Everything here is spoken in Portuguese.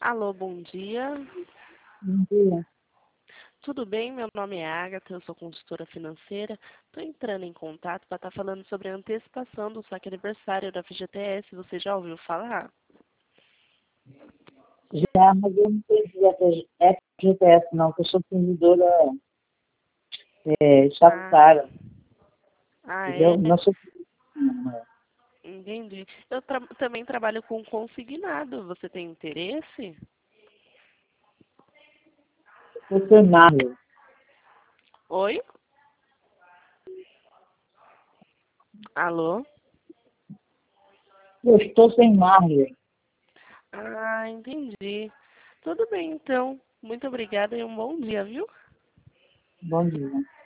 Alô, bom dia. Bom dia. Tudo bem? Meu nome é Agatha, eu sou consultora financeira. Estou entrando em contato para estar falando sobre a antecipação do saque aniversário da FGTS. Você já ouviu falar? Já, mas eu não tenho FGTS não, que eu sou servidora Ah, estatutária. é? Eu não sou não. Entendi. Eu também trabalho com consignado. Você tem interesse? Funcionário. Oi? Alô? Eu estou sem margem. Ah, entendi. Tudo bem, então. Muito obrigada e um bom dia, viu? Bom dia.